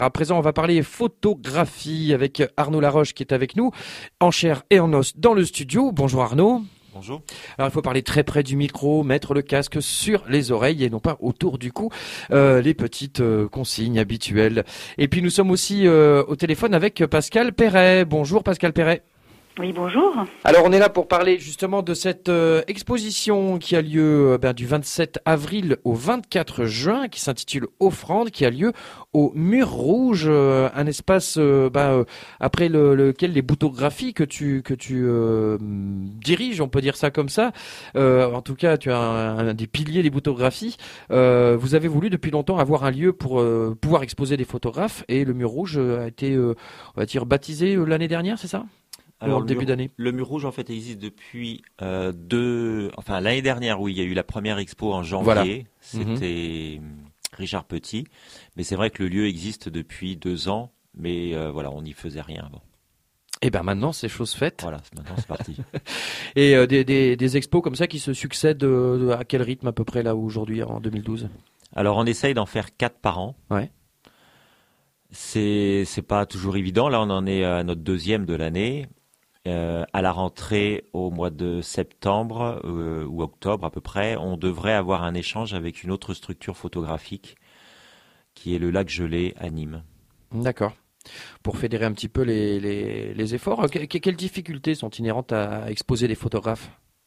À présent, on va parler photographie avec Arnaud Laroche qui est avec nous, en chair et en os dans le studio. Bonjour Arnaud. Bonjour. Alors il faut parler très près du micro, mettre le casque sur les oreilles et non pas autour du cou, les petites consignes habituelles. Et puis nous sommes aussi au téléphone avec Pascal Perret. Bonjour Pascal Perret. Oui, bonjour. Alors on est là pour parler justement de cette exposition qui a lieu du 27 avril au 24 juin, qui s'intitule Offrande, qui a lieu au Mur Rouge, un espace après lequel les boutographies que tu diriges, on peut dire ça comme ça. En tout cas, tu as un des piliers des boutographies. Vous avez voulu depuis longtemps avoir un lieu pour pouvoir exposer des photographes, et le Mur Rouge a été, on va dire, baptisé l'année dernière, c'est ça? Alors, le début d'année. Le Mur Rouge, en fait, existe depuis l'année dernière, où il y a eu la première expo en janvier. Voilà. C'était Richard Petit. Mais c'est vrai que le lieu existe depuis 2 ans. Mais on n'y faisait rien avant. Et ben maintenant, c'est chose faite. Voilà, maintenant c'est parti. Et des expos comme ça qui se succèdent à quel rythme à peu près là aujourd'hui en 2012? Alors, on essaye d'en faire 4 par an. Ouais. C'est pas toujours évident. Là, on en est à notre 2e de l'année. À la rentrée au mois de septembre ou octobre à peu près, on devrait avoir un échange avec une autre structure photographique qui est le Lac Gelé à Nîmes. D'accord. Pour fédérer un petit peu les efforts, quelles difficultés sont inhérentes à exposer des photographes?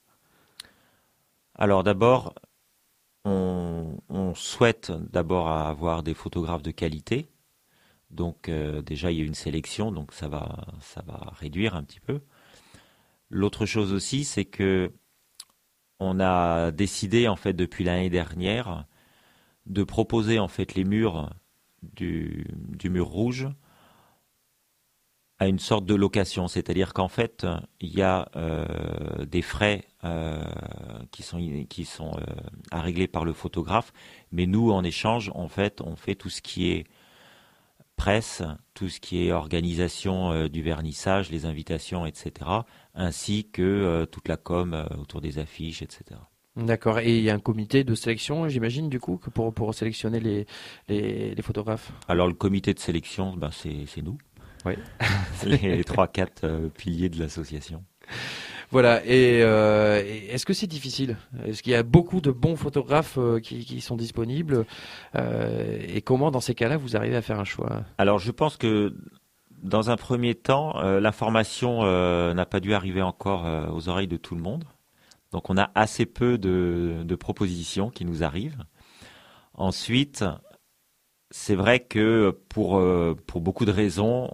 Alors d'abord, on souhaite d'abord avoir des photographes de qualité. Donc déjà il y a une sélection, donc ça va réduire un petit peu. L'autre chose aussi, c'est que on a décidé en fait depuis l'année dernière de proposer en fait les murs du Mur Rouge à une sorte de location, c'est-à-dire qu'en fait il y a des frais qui sont à régler par le photographe, mais nous en échange en fait on fait tout ce qui est presse, tout ce qui est organisation du vernissage, les invitations, etc., ainsi que toute la com autour des affiches, etc. D'accord. Et il y a un comité de sélection, j'imagine, du coup, pour sélectionner les photographes? Alors le comité de sélection, c'est nous. Oui. Les 3-4 piliers de l'association. Voilà. Et est-ce que c'est difficile? Est-ce qu'il y a beaucoup de bons photographes qui sont disponibles? Et comment, dans ces cas-là, vous arrivez à faire un choix? Alors, je pense que dans un premier temps, l'information n'a pas dû arriver encore aux oreilles de tout le monde. Donc, on a assez peu de propositions qui nous arrivent. Ensuite, c'est vrai que pour beaucoup de raisons,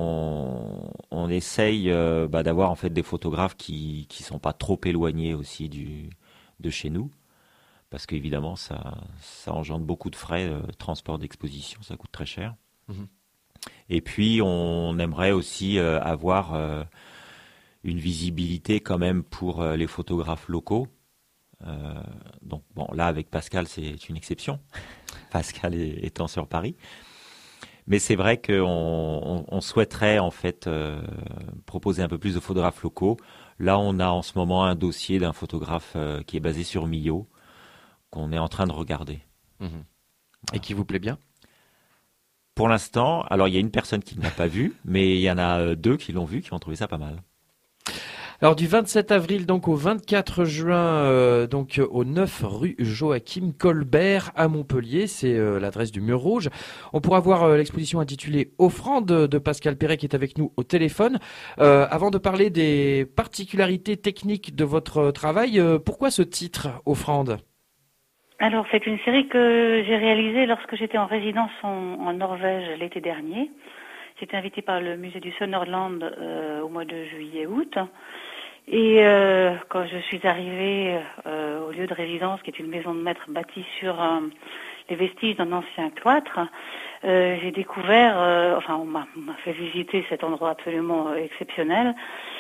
on essaye d'avoir en fait des photographes qui sont pas trop éloignés aussi de chez nous, parce qu'évidemment ça engendre beaucoup de frais, transport d'exposition, ça coûte très cher. Mhm. Et puis on aimerait aussi avoir une visibilité quand même pour les photographes locaux. Donc bon, là avec Pascal c'est une exception. Pascal étant sur Paris. Mais c'est vrai qu'on souhaiterait en fait proposer un peu plus de photographes locaux. Là, on a en ce moment un dossier d'un photographe qui est basé sur Millau, qu'on est en train de regarder. Mhm. Voilà. Et qui vous plaît bien? Pour l'instant, alors il y a une personne qui ne l'a pas vu, mais il y en a 2 qui l'ont vu, qui ont trouvé ça pas mal. Alors du 27 avril donc au 24 juin, donc au 9 rue Joachim Colbert à Montpellier, c'est l'adresse du Mur Rouge. On pourra voir l'exposition intitulée Offrande de Pascal Perret qui est avec nous au téléphone. Avant de parler des particularités techniques de votre travail, pourquoi ce titre Offrande? Alors, c'est une série que j'ai réalisée lorsque j'étais en résidence en Norvège l'été dernier. J'étais invitée par le musée du Sønderland au mois de juillet-août. Et quand je suis arrivée au lieu de résidence, qui est une maison de maître bâtie sur les vestiges d'un ancien cloître, j'ai découvert, on m'a fait visiter cet endroit absolument exceptionnel.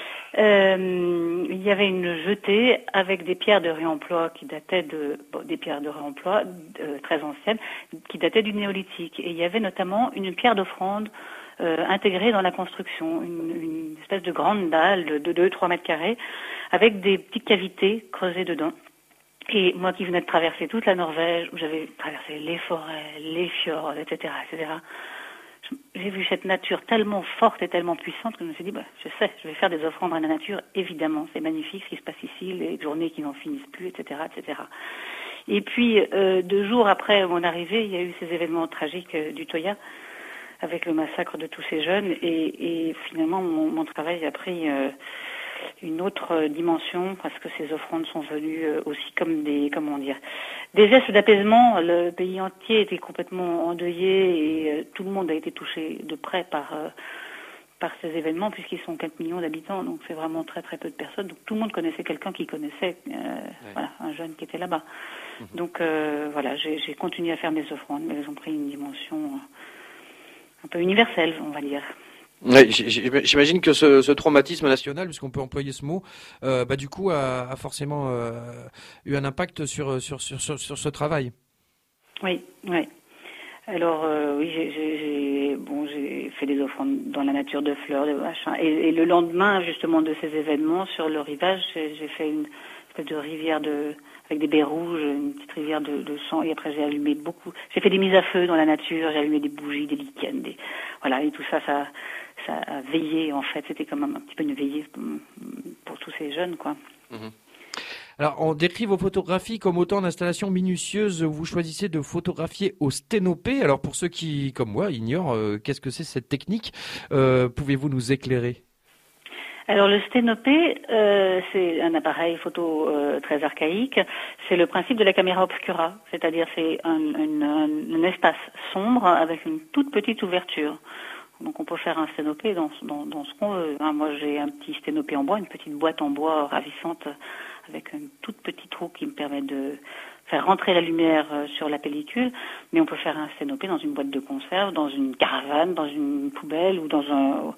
Il y avait une jetée avec des pierres de réemploi qui dataient des pierres de réemploi très anciennes, qui dataient du néolithique. Et il y avait notamment une pierre d'offrande intégrée dans la construction, une espèce de grande dalle de 2-3 mètres carrés avec des petites cavités creusées dedans. Et moi qui venais de traverser toute la Norvège, où j'avais traversé les forêts, les fjords, etc., j'ai vu cette nature tellement forte et tellement puissante que je me suis dit, je vais faire des offrandes à la nature, évidemment, c'est magnifique ce qui se passe ici, les journées qui n'en finissent plus, etc., etc. Et puis, 2 jours après mon arrivée, il y a eu ces événements tragiques du Toya, avec le massacre de tous ces jeunes, et finalement, mon travail a pris une autre dimension, parce que ces offrandes sont venues aussi comme des gestes d'apaisement. Le pays entier était complètement endeuillé et tout le monde a été touché de près par ces événements, puisqu'ils sont 4 millions d'habitants, donc c'est vraiment très très peu de personnes. Donc tout le monde connaissait quelqu'un qui connaissait voilà, un jeune qui était là-bas. Donc voilà, j'ai continué à faire mes offrandes, mais elles ont pris une dimension un peu universelle, on va dire. Ouais, j'imagine que ce traumatisme national, puisqu'on peut employer ce mot, du coup a forcément eu un impact sur ce travail. Oui, oui. Alors oui, j'ai fait des offrandes dans la nature de fleurs, de machin. Et le lendemain, justement, de ces événements, sur le rivage, j'ai fait une espèce de rivière avec des baies rouges, une petite rivière de sang. Et après, j'ai allumé beaucoup. J'ai fait des mises à feu dans la nature. J'ai allumé des bougies, des lichens, voilà. Et tout ça a veillé, en fait. C'était comme un petit peu une veillée pour tous ces jeunes, quoi. Mmh. Alors, on décrit vos photographies comme autant d'installations minutieuses où vous choisissez de photographier au sténopé. Alors, pour ceux qui, comme moi, ignorent qu'est-ce que c'est cette technique, pouvez-vous nous éclairer ? Alors, le sténopé, c'est un appareil photo très archaïque. C'est le principe de la caméra obscura, c'est-à-dire c'est un espace sombre avec une toute petite ouverture. Donc on peut faire un sténopé dans ce qu'on veut. Moi j'ai un petit sténopé en bois, une petite boîte en bois ravissante avec une toute petite roue qui me permet de faire rentrer la lumière sur la pellicule. Mais on peut faire un sténopé dans une boîte de conserve, dans une caravane, dans une poubelle ou dans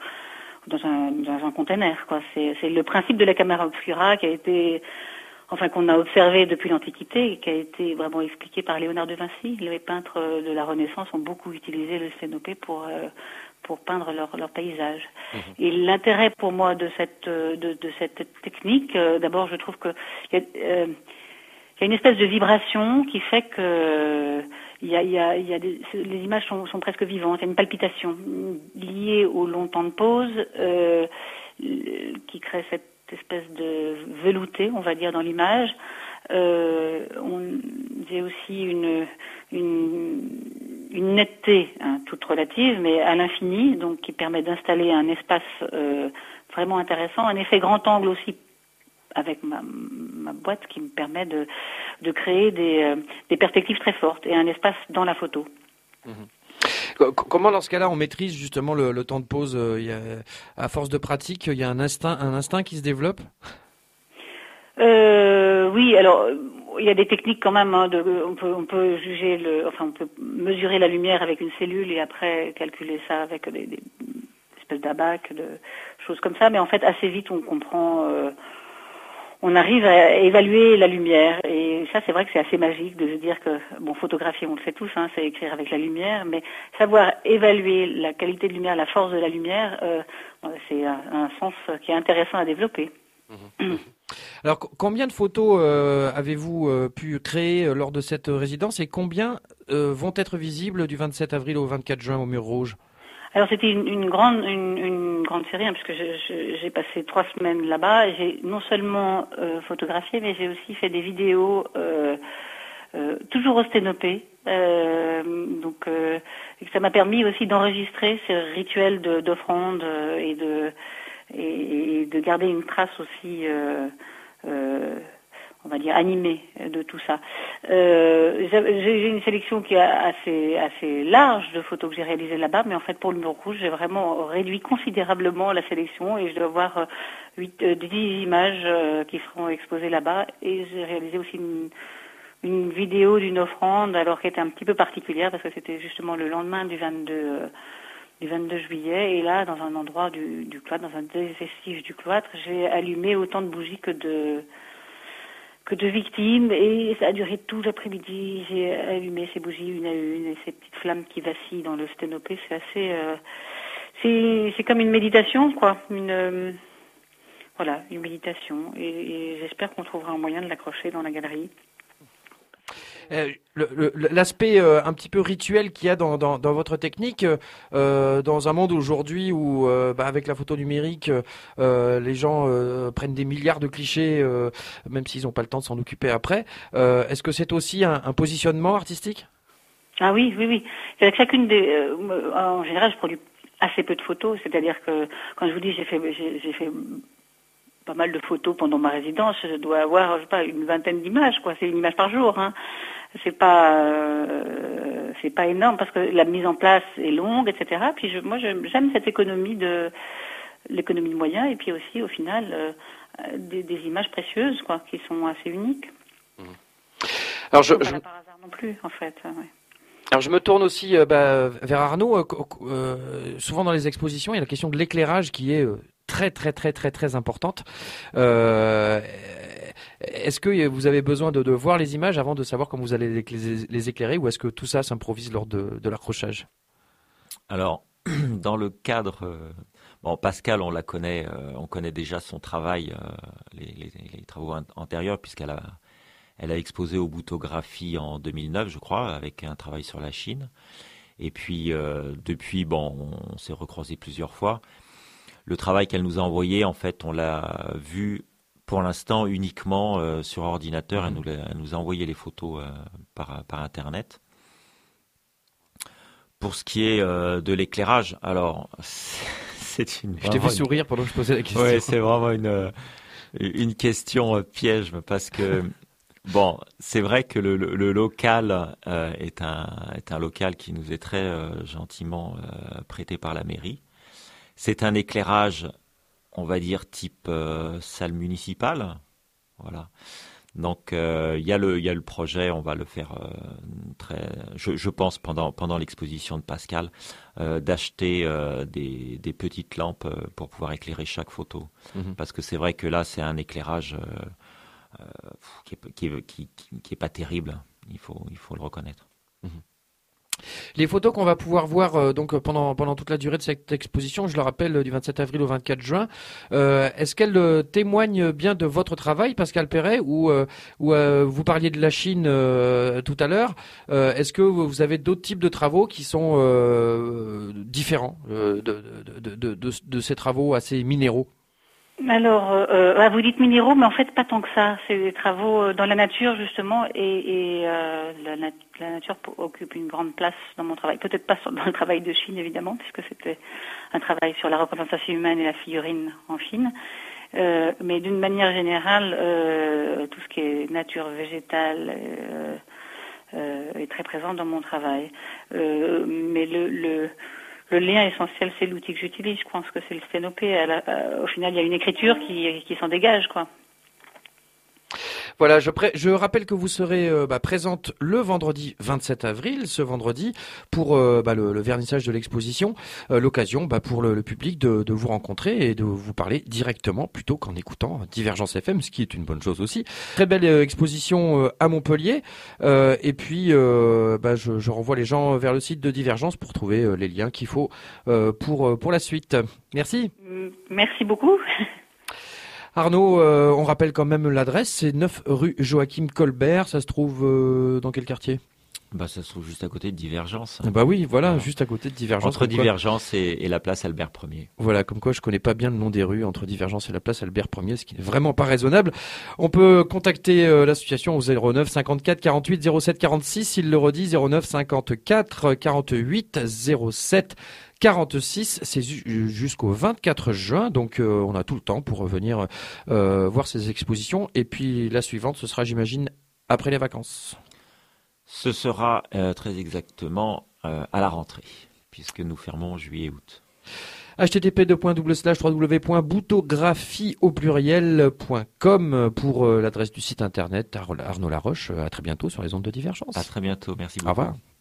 un container, quoi. C'est le principe de la caméra obscura qui a été, qu'on a observé depuis l'Antiquité et qui a été vraiment expliqué par Léonard de Vinci. Les peintres de la Renaissance ont beaucoup utilisé le sténopé pour peindre leur paysage. Mmh. Et l'intérêt pour moi de cette technique, d'abord, je trouve que il y a une espèce de vibration qui fait que les images sont presque vivantes. Il y a une palpitation liée au long temps de pause qui crée cette espèce de velouté, on va dire, dans l'image. J'ai aussi une netteté, toute relative, mais à l'infini, donc qui permet d'installer un espace vraiment intéressant, un effet grand angle aussi avec ma boîte qui me permet de créer des perspectives très fortes et un espace dans la photo. Mmh. Comment dans ce cas-là on maîtrise justement le temps de pause à force de pratique, il y a un instinct qui se développe? Oui, alors il y a des techniques quand même. On peut juger on peut mesurer la lumière avec une cellule et après calculer ça avec des espèces d'abac, de choses comme ça. Mais en fait, assez vite, on comprend. On arrive à évaluer la lumière et ça, c'est vrai que c'est assez magique de se dire que photographier, on le sait tous, c'est écrire avec la lumière, mais savoir évaluer la qualité de lumière, la force de la lumière, c'est un sens qui est intéressant à développer. Mmh. Alors, combien de photos avez-vous pu créer lors de cette résidence et combien vont être visibles du 27 avril au 24 juin au Mur Rouge? Alors c'était une grande série, puisque j'ai passé 3 semaines là-bas. J'ai non seulement photographié, mais j'ai aussi fait des vidéos toujours au sténopé. Donc ça m'a permis aussi d'enregistrer ces rituels d'offrande et de garder une trace aussi on va dire animée de tout ça. J'ai une sélection qui est assez large de photos que j'ai réalisées là-bas, mais en fait pour le Mur Rouge, j'ai vraiment réduit considérablement la sélection et je dois avoir 10 images qui seront exposées là-bas. Et j'ai réalisé aussi une vidéo d'une offrande, alors qui était un petit peu particulière parce que c'était justement le lendemain du 22 juillet, et là, dans un endroit du cloître, dans un des vestiges du cloître, j'ai allumé autant de bougies que de victimes, et ça a duré tout l'après-midi. J'ai allumé ces bougies une à une, et ces petites flammes qui vacillent dans le sténopé, c'est assez... c'est comme une méditation, quoi. Une méditation, et j'espère qu'on trouvera un moyen de l'accrocher dans la galerie. L'aspect un petit peu rituel qu'il y a dans votre technique, dans un monde aujourd'hui où, avec la photo numérique, les gens prennent des milliards de clichés, même s'ils n'ont pas le temps de s'en occuper après. Est-ce que c'est aussi un positionnement artistique? Ah oui, oui, oui. C'est que chacune en général, je produis assez peu de photos. C'est-à-dire que quand je vous dis, j'ai fait pas mal de photos pendant ma résidence. Je dois avoir, je sais pas, une vingtaine d'images, quoi. C'est une image par jour, hein. C'est pas énorme parce que la mise en place est longue, etc. Puis moi, j'aime cette l'économie de moyens et puis aussi, au final, des images précieuses, quoi, qui sont assez uniques. Alors pas par hasard non plus, en fait. Ouais. Alors je me tourne aussi vers Arnaud. Souvent dans les expositions, il y a la question de l'éclairage qui est très très très très très importante. Est-ce que vous avez besoin de voir les images avant de savoir comment vous allez les éclairer, ou est-ce que tout ça s'improvise lors de l'accrochage? Alors, dans le cadre, Pascal, on connaît déjà son travail, les travaux antérieurs, puisqu'elle a exposé au Boutographie en 2009, je crois, avec un travail sur la Chine. Et puis, depuis, on s'est recroisés plusieurs fois. Le travail qu'elle nous a envoyé, en fait, on l'a vu pour l'instant uniquement sur ordinateur. Elle nous a envoyé les photos par Internet. Pour ce qui est de l'éclairage, alors, c'est une... Je t'ai fait sourire pendant que je posais la question. Oui, c'est vraiment une question piège, parce que... Bon, c'est vrai que le local est un local qui nous est très gentiment prêté par la mairie. C'est un éclairage, on va dire, type salle municipale. Voilà. Donc, il y a le projet, on va le faire je pense, pendant l'exposition de Pascal, d'acheter des petites lampes pour pouvoir éclairer chaque photo. Parce que c'est vrai que là, c'est un éclairage... qui est pas terrible, il faut le reconnaître. Les photos qu'on va pouvoir voir donc pendant toute la durée de cette exposition, je le rappelle, du 27 avril au 24 juin, est-ce qu'elle témoigne bien de votre travail, Pascal Perret, ou vous parliez de la Chine tout à l'heure, est-ce que vous avez d'autres types de travaux qui sont différents de ces travaux assez minéraux? Alors, vous dites minéraux, mais en fait pas tant que ça. C'est des travaux dans la nature justement, et la nature occupe une grande place dans mon travail. Peut-être pas dans le travail de Chine évidemment, puisque c'était un travail sur la représentation humaine et la figurine en Chine. Mais d'une manière générale, tout ce qui est nature végétale est très présent dans mon travail. Mais le lien essentiel, c'est l'outil que j'utilise. Je pense que c'est le sténopé. Au final, il y a une écriture qui s'en dégage, quoi. Voilà, je rappelle que vous serez présente le vendredi 27 avril, ce vendredi, pour le vernissage de l'exposition. L'occasion pour le public de vous rencontrer et de vous parler directement plutôt qu'en écoutant Divergence FM, ce qui est une bonne chose aussi. Très belle exposition à Montpellier. Et puis, je renvoie les gens vers le site de Divergence pour trouver les liens qu'il faut pour la suite. Merci. Merci beaucoup. Arnaud, on rappelle quand même l'adresse, c'est 9 rue Joachim Colbert, ça se trouve dans quel quartier? Ça se trouve juste à côté de Divergence. Oui, voilà, juste à côté de Divergence. Entre Divergence et la place Albert Ier. Voilà, comme quoi je connais pas bien le nom des rues entre Divergence et la place Albert Ier, ce qui n'est vraiment pas raisonnable. On peut contacter l'association au 09 54 48 07 46, il le redit, 09 54 48 07 46, c'est jusqu'au 24 juin, donc on a tout le temps pour venir voir ces expositions. Et puis la suivante, ce sera, j'imagine, après les vacances. Ce sera très exactement à la rentrée, puisque nous fermons juillet-août. http://www.boutographie.com pour l'adresse du site internet. Arnaud Laroche, à très bientôt sur les ondes de Divergence. À très bientôt, merci beaucoup. Au revoir.